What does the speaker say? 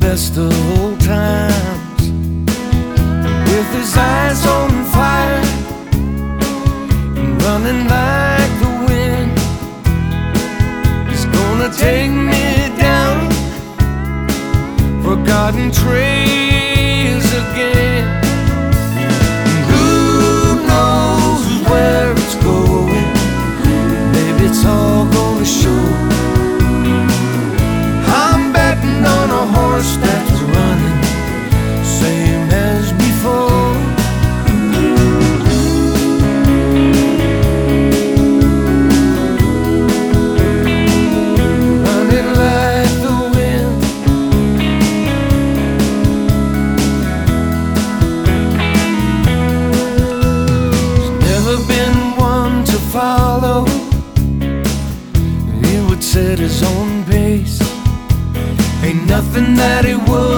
best of old times, with his eyes on fire and running like the wind. He's gonna take me down forgotten trails again. And who knows where it's going? Maybe it's all gonna show. I'm betting on a horse that's running, same as before. Running like the wind. There's never been one to follow. He would set his own pace. Ain't nothing that he would